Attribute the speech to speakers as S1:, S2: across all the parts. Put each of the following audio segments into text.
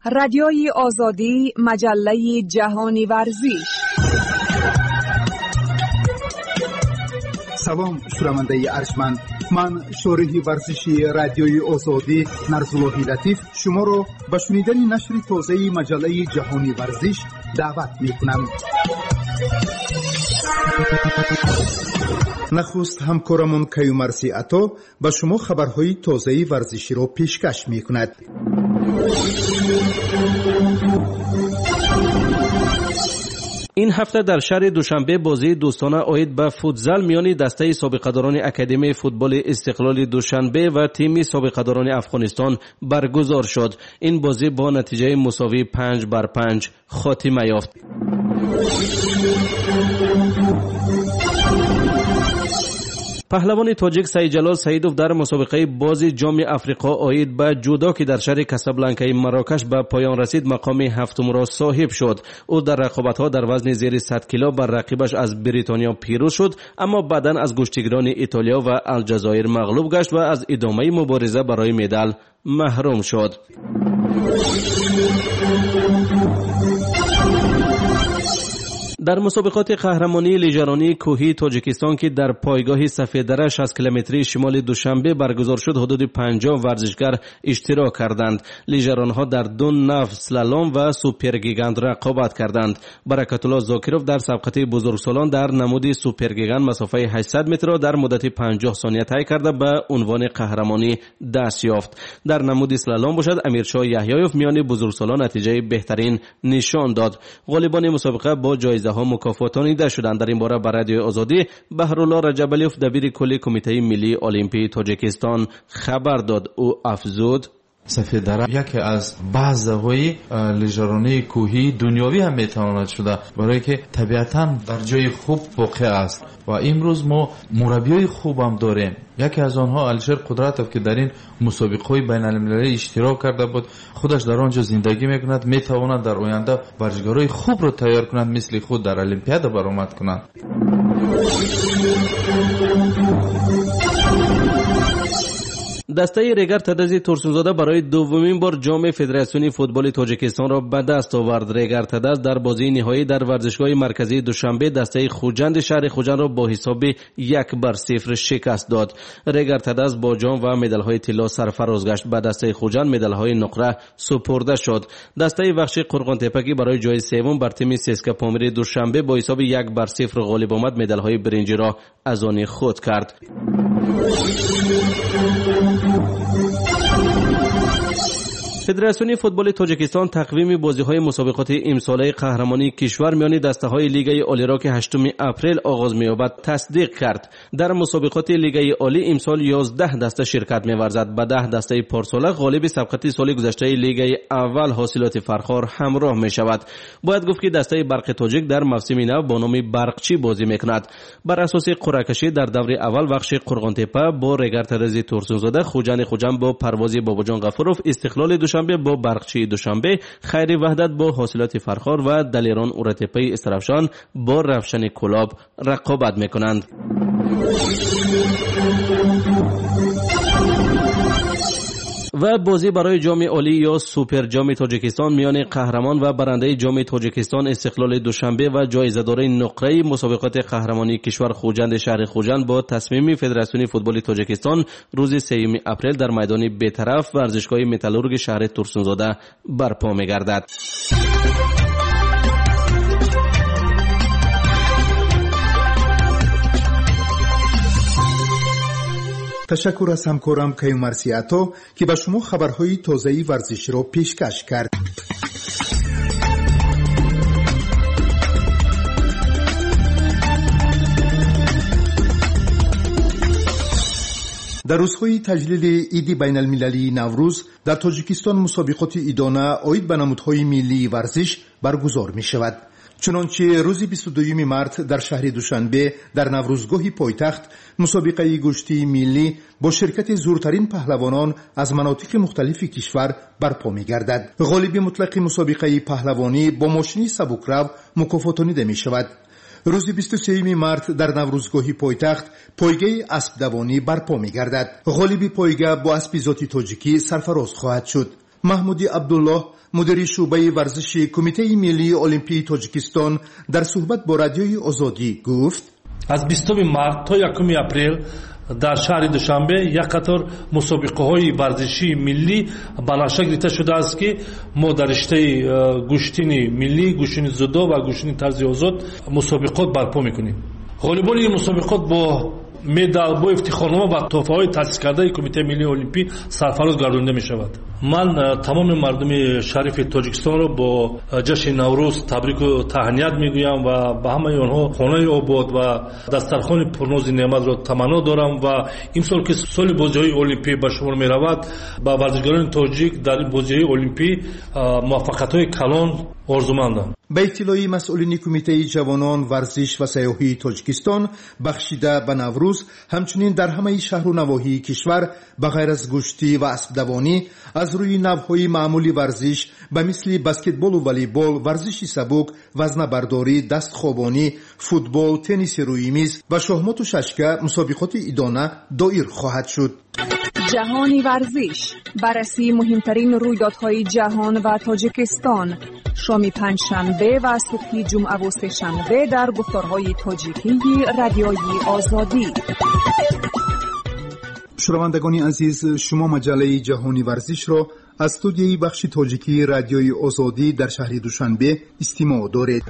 S1: رادیوی آزادی، مجله جهانی ورزش.
S2: سلام شنونده ارجمند، من شارح ورزشی رادیوی آزادی نرزالله لطیف شما را به شنیدن نشر تازه مجله جهانی ورزش دعوت می‌کنم. نخست همکارمون کیومرثی عطا به شما خبرهای تازه ورزشی را پیشکش می‌کند.
S3: این هفته در شهر دوشنبه بازی دوستانه عاید به فوتزال میان دسته سابقه‌داران اکادمی فوتبال استقلال دوشنبه و تیم سابقه‌داران افغانستان برگزار شد. این بازی با نتیجه مساوی 5-5 خاتمه یافت. پهلوان تاجیک سعید جلال سعیدوف در مسابقه بازی جام افریقا عاید به جودو که در شهر کاسابلانکای مراکش به پایان رسید مقام هفتم را صاحب شد. او در رقابت‌ها در وزن زیر 100 کیلو بر رقیبش از بریتانیا پیروز شد، اما بعداً از گشتیگران ایتالیا و الجزایر مغلوب گشت و از ادامه مبارزه برای مدال محروم شد. در مسابقات قهرمانی لیژرانی کوهی تاجیکستان که در پایگاه سفیددره 60 کیلومتری شمال دوشنبه برگزار شد حدود 50 ورزشگر اشتراک کردند. لیژرانها در دو نو سلالوم و سوپرگیگاند رقابت کردند. برکت الله زاکروف در سبقت بزرگسالان در نمود سوپرگیگاند مسافه 800 متر را در مدت 50 ثانیه طی کرده به عنوان قهرمانی دست یافت. در نمود سلالوم باشد امیرشاه یحیایوف میان بزرگسالان نتیجه بهترین نشان داد. غالبان مسابقه با جایزه ها مکافاتانیده شدند. در این باره بر رادیوی آزادی بهرالله رجبالیوف دبیر کل کمیته ملی المپی تاجیکستان خبر داد. او افزود:
S4: سفیددره یکی از بعضهای لیژرانی کوهی دنیوی هم میتواند شده، برای که طبیعتاً در جای خوب واقع است و امروز ما مربیای خوب هم داریم. یکی از آنها الشیر قدرتوف که در این مسابقه‌های بین‌المللی اشتراک کرده بود، خودش در آنجا زندگی میکند، میتواند در آینده ورزشکارای خوب رو تیار کند، مثل خود در المپیاد برآمد کنند.
S3: دسته ریگر تدزی ترسونزاده برای دومین بار جام فدراسیون فوتبال تاجیکستان را به دست آورد. ریگر تدز در بازی نهایی در ورزشگاه مرکزی دوشنبه دسته خوجند شهر خوجند را با حساب 1-0 شکست داد. ریگر تدز با جام و مدال‌های طلا سرفراز گشت. به دسته خوجند مدال‌های نقره سپرده شد. دسته وحشی قرقان تپکی برای جای سوم بر تیم سیسکا پامیر دوشنبه با حساب 1-0 غالب آمد. مدال‌های برنجی را از آن خود کرد. فدراسیون فوتبال تاجیکستان تقویم بازی‌های مسابقات امساله قهرمانی کشور میان دسته‌های لیگ عالی را که 8 اپریل آغاز می‌یابد تصدیق کرد. در مسابقات لیگ عالی امسال 11 دسته شرکت می‌ورزد. به 10 دسته پارسال غالب سبقت سال گذشته لیگ اول حاصلات فرخار همراه می‌شود. باید گفت که دسته برق تاجیک در موسم نو با نام برقچی بازی می‌کند. بر اساس قرعه‌کشی در دور اول بخش قرغان‌تپه با ریگر ترزی ترسونزاده، خوجند با پروازی باباجان غفوروف، استقلال دوشنبه با برقچی دوشنبه، خیر وحدت با حاصلات فرخار و دلیران اورتپی استرافشان با رفشن کلاب رقابت میکنند. و بازی برای جام عالی یا سوپر جام تاجیکستان میان قهرمان و برنده جام تاجیکستان استقلال دوشنبه و جایزه‌دار نقره مسابقات قهرمانی کشور خوجند شهر خوجند با تصمیم فدراسیون فوتبال تاجیکستان روز 3 اپریل در میدان بی‌طرف ورزشگاه متالورگ شهر ترسونزاده برپا می‌گردد.
S2: تشکر از همکارم کیومرثی عطا که به شما خبرهای تازه ورزشی را پیشکش کرد. در روزهای تجلیل عید بین المللی نوروز در تاجیکستان مسابقات عیدانه عاید به نمودهای ملی ورزش برگزار می شود. چنانچه روز 22 مارس در شهر دوشنبه در نوروزگاه پایتخت مسابقه گشتی ملی با شرکت زورترین پهلوانان از مناطق مختلف کشور برپا می‌گردد. غالب مطلق مسابقه پهلوانی با ماشین سبکرو مکافاتانیده می‌شود. روز 23 مارس در نوروزگاه پایتخت پایگاه اسب دوانی برپا می‌گردد. غالب پایگاه با اسب ذاتی تاجیکی سرفراز خواهد شد. محمودی عبدالله مدیر شعبه ورزش کمیته ملی المپی تاجیکستان در صحبت با رادیوی آزادی گفت
S5: از 20 مارت تا 1 اپریل در شهر دوشنبه یک قطار مسابقه های ورزشی ملی بنفشه گرفته شده است که ما در رشته گوشتنی ملی، گوشتنی زودو و گوشتنی طرز آزاد مسابقات برپا میکنیم. غالبان این مسابقات با مدال با افتخارنامه و تحفه های تأسیس کرده کمیته ملی المپی سرفراز گردانده می شود. من تمام مردم شریف تاجیکستان را با جشن نوروز تبریک و تهنیت می گویم و به همه آنها خانه آباد و دسترخوان پرناز نعمت را تمنا دارم و این سال که سال بازی‌های المپی به شمار می رود با ورزشکاران تاجیک در این بازی‌های المپی موفقیت‌های کلان آرزومندم.
S2: به اطلاع مسئولین کمیته جوانان ورزش و سیاحی تاجیکستان بخشیده به نوروز همچنین در همه شهر و نواحی کشور به غیر از گشتی و اسب دوانی از روی نوهای معمولی ورزش به مثل بسکتبال و والیبال، ورزش سبک، وزنه برداری، دست خوابانی، فوتبال، تنیس روی میز و شахمات و ششکه مسابقات ایدانه دایر خواهد شد.
S1: جهانی ورزش، بررسی مهمترین رویدادهای جهان و تاجیکستان، شام پنجشنبه و صبح جمعه و سه‌شنبه در گفتارهای تاجیکی رادیوی آزادی.
S2: شنوندگان عزیز، شما مجله جهانی ورزش را از استودیوی بخش تاجیکی رادیوی آزادی در شهر دوشنبه استماع دارید.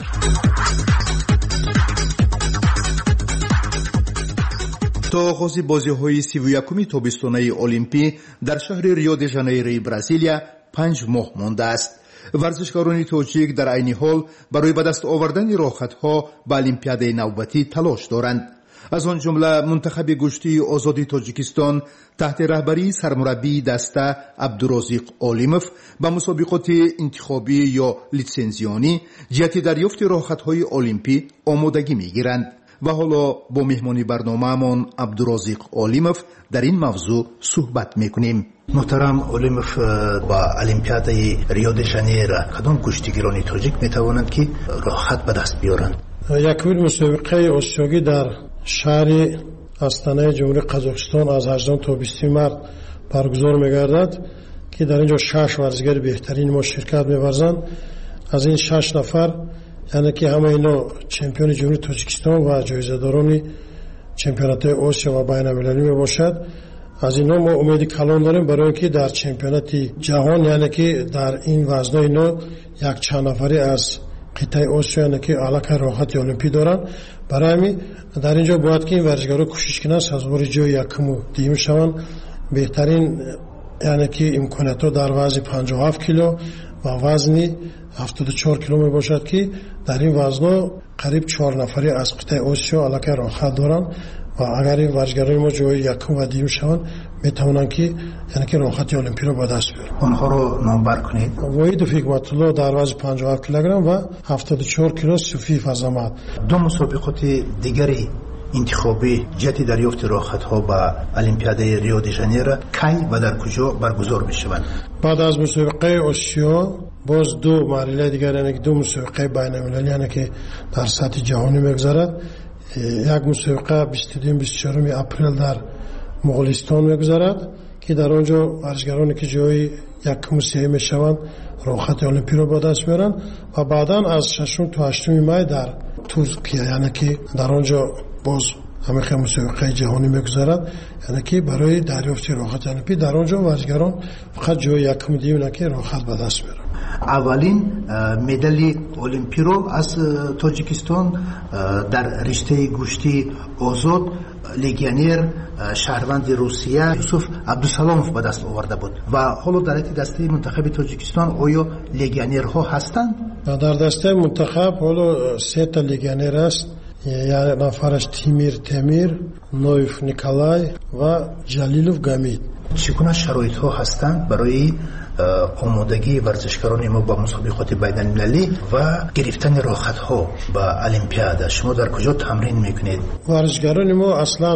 S2: تا آغاز بازی‌های 31 تابستانه المپی در شهر ریو د ژانیروی برزیلیا 5 ماه مانده است. ورزشکاران تاجیک در عین حال برای به دست آوردن راحت‌ها به المپیاد نوبتی تلاش دارند. از آن جمله منتخب گشتی آزادی تاجیکستان تحت رهبری سرمربی دسته عبدالرزاق علیموف به مسابقات انتخابی یا لیسنزیانی جهت دریافت راحت‌های المپی آمادگی می‌گیرند. و حالا با مهمانی برنامه‌مان عبدالرزاق علیموف در این موضوع صحبت می‌کنیم. محترم علیموف، با المپیاد ریو د ژانیرو کدام گشتیگران تاجیک می‌توانند که راحت به دست بیارند؟
S6: یکمین مسابقه آسیایی در شهر آستانه جمهوری قزاقستان از 18 تا 20 مارت برگزار می‌گردد که در اینجا 6 ورزشکار بهترین ما شرکت می‌ورزند. از این 6 نفر یعنی که همه اینا چمپیون جمهوری تاجیکستان و جایزه‌داران چمپیونات آسیا و بین‌المللی میباشد. از اینا ما امید کلان داریم برای اینکه در چمپیونات جهان یعنی که در این وزن اینا یک چند نفری از قطعه آسیا یعنی که علاقه راحت المپی دارن. برای همین در اینجا باید که این ورزشکارا کوشش کنند سازوار جای یکم و دوم شوند. بهترین یعنی که امکانات در وزن 57 کیلو و وزن 74 کیلو می باشد که در این وزن قریب 4 نفری از قطعه آسیا علاقه راحت دارند و اگر این ورزشکاران ما جای یکم و دوم شوند می توانند که یعنی که راحت المپی را به دست بیارند.
S2: آنها رو نامبر کنید.
S6: وحید فیکمت الله در وزن 57 کیلوگرم و 74 کیلو صوفی فضامت.
S2: دو مسابقات دیگری انتخابی جهت دریافت راحت‌ها به المپیاد ریو د ژانیرو کی و در کجا برگزار می‌شوند؟
S6: بعد از مسابقه آسیا باز دو مرحله دیگر یعنی که دو مسابقه بین‌المللی یعنی که در سطح جهانی می‌گذرد. یک مسابقه 22-24 اپریل در مغولستان می‌گذرد که در آنجا ورزشکارانی که جای یکم و سوم میشوند راحت المپی را به دست میارند و بعدا از 6 تا 8 می در ترکیه یعنی که در آنجا باز همه مسابقه جهانی میگذرد یعنی که برای دریافت راحت المپی در آنجا ورزشکاران فقط جای یکم دیو نکه راحت به دست میارند.
S2: اولین مدال المپی رو از تاجیکستان در رشته گشتی آزاد لگیونر شهروند روسیه یوسف عبدالسلاموف به دست آورده بود و حالا در دسته منتخب تاجیکستان آیا لگیونرها هستند؟
S6: در دسته منتخب حالا 3 تا لگیونر است. یک نفرش تیمیر، نویف نیکولای و جلیلوف گامید.
S2: چگونه شرایط ها هستند برای آمادگی ورزشکاران ما با مسابقات بین‌المللی و گرفتن راحت ها به المپیاد؟ شما در کجا تمرین میکنید؟
S6: ورزشکاران ما اصلا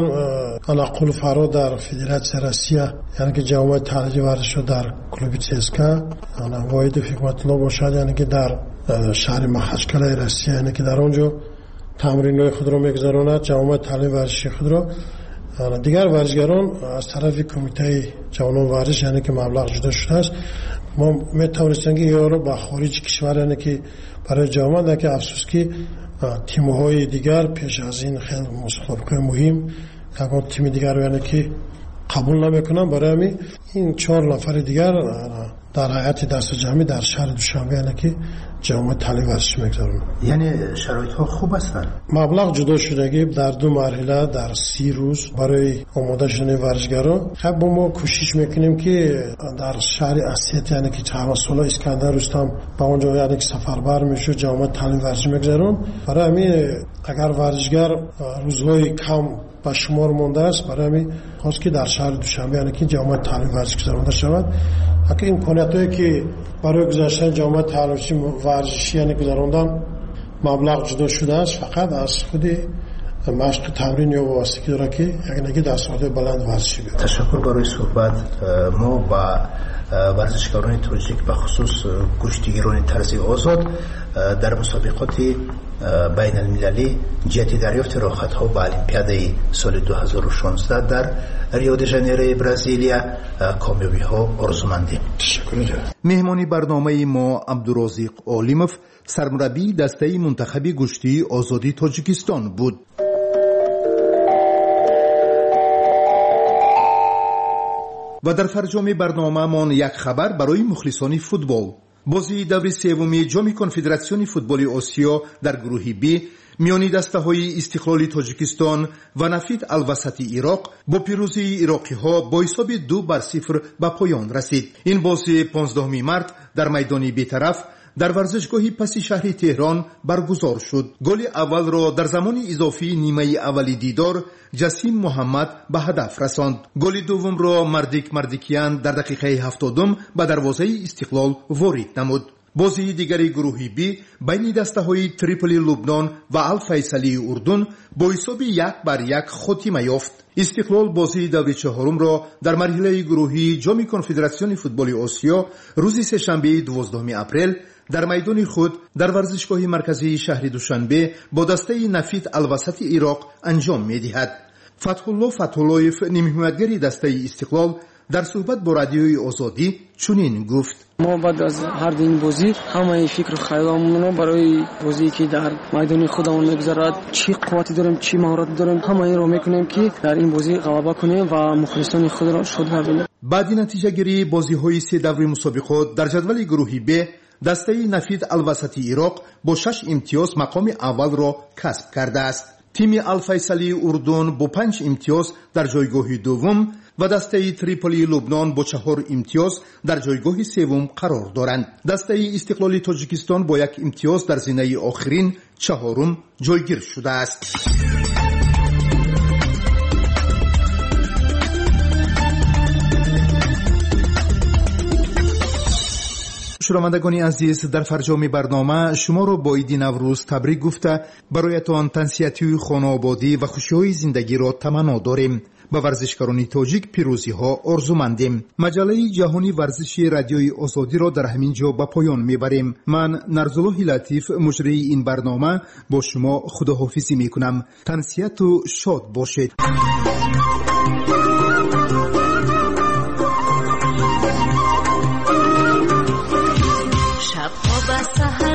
S6: على فرا در فدراسیون روسیه یعنی که جامعه تعلیمی ورزش در کلوب چسکا واحد فیکمت الله باشد یعنی که در شهر مخچکل روسیه یعنی که در اونجا تمرین‌های خود را می‌گذراند جامعه تعلیم ورزشی خود را. دیگر ورزشکاران از طرف کمیته جوانان ورزش یعنی که مبلغ جدا شده است ما میتونستیم که یارو با خارج کشور یعنی که برای جامعه که افسوس که تیم‌های دیگر پیش از این خیلی مسابقه مهم اگر تیم دیگر یعنی که قبول نمیکنن برای این 4 نفر دیگر در هیئت دست جمعی در شهر دوشنبه یعنی که جامعه تعلیم ورزشی میگذارن.
S2: یعنی شرایط ها خوب هستند.
S6: مبلغ جدا شدگی در 2 مرحله در 30 روز برای آماده شدن ورزشکاران. خب ما کوشش میکنیم که در شهر اسیت یعنی که چهارساله اسکندر رستم با اونجا یعنی که سفربر میشه جامعه تعلیم ورزشی میگذارن. برای همین اگر ورزشکار روزهای کم با شمار مونده است برای همین خواست که در شهر دوشنبه یعنی که جامعه تعلیم ورزشی گذرانده شود. اگه امکاناتی که برای گذاشتن جامعه تعلیم ورزشی یعنی گذراندن مبلغ جدا شده است فقط از خود مشق تمرین یا واسطه داره که یعنی دستاورد بلند ورزشی بیاره.
S2: تشکر برای صحبت. ما با ورزشکاران تاجیک به خصوص کشتیگیران طرزی آزاد در مسابقات بین المللی جهت دریافت راحت‌ها به المپیاد سال 2016 در ریو د ژانیرو برزیلیا کامیابی‌ها آرزومندیم.
S6: تشکر.
S2: مهمانی برنامه ما عبدالرازق عالموف سرمربی دسته منتخب کشتی آزادی تاجیکستان بود. و در فرجام برنامه من یک خبر برای مخلصان فوتبال. بازی دور سوم جام کنفدراسیون فوتبال آسیا در گروه بی میانی دسته‌های استقلال تاجیکستان و نفید الوسطی عراق با پیروزی عراقی‌ها با حساب 2-0 به پایان رسید. این بازی 15 مارس در میدان بی‌طرف در ورزشگاه پس شهر تهران برگزار شد. گل اول را در زمان اضافی نیمه اولی دیدار جسیم محمد به هدف رساند. گل دوم را مردیکیان در دقیقه 70 به دروازه استقلال وارد نمود. بازی دیگری گروه بی بین دسته‌های تریپولی لبنان و الفیصلی اردن با حساب 1-1 خاتمه یافت. استقلال بازی دور چهارم را در مرحله گروهی جام کنفدراسیون فوتبال آسیا روز سه‌شنبه 12 اپریل در میدان خود در ورزشگاه مرکزی شهر دوشنبه با دسته نفید الوسط عراق انجام می‌دهد. فتح‌اللهیف نیمه‌حمایتگر دسته استقلال در صحبت با رادیوی آزادی چنین گفت:
S7: ما بعد از هر این بازی همه فکر و خیالمون برای بازی که در میدان خودمون میگذرد چی قوتی داریم چی مهارت داریم همه این رو میکنیم که در این بازی غلبه کنیم و مخلصان خود را شاد کنیم.
S2: بعد نتیجه گیری بازی‌های 3 دوره مسابقات در جدول گروه ب دسته نفید الوسطی عراق با 6 امتیاز مقام اول را کسب کرده است. تیم الفیصلی اردن با 5 امتیاز در جایگاه دوم و دسته تریپولی لبنان با 4 امتیاز در جایگاه سوم قرار دارند. دسته استقلال تاجیکستان با 1 امتیاز در زینه آخرین چهارم جایگیر شده است. شنوندگان عزیز، در فرجام برنامه شما را با عید نوروز تبریک گفته برایتان تنسیتی خانوادگی و خوشی‌های زندگی را تمنا داریم. به ورزشکاران تاجیک پیروزی ها آرزومندیم. مجله جهانی ورزشی رادیوی آزادی را در همین جا به پایان میبریم. من نرزالله لطیف مجری این برنامه با شما خداحافظی میکنم. تنسیت و شاد باشید.
S8: شب‌ها به سحر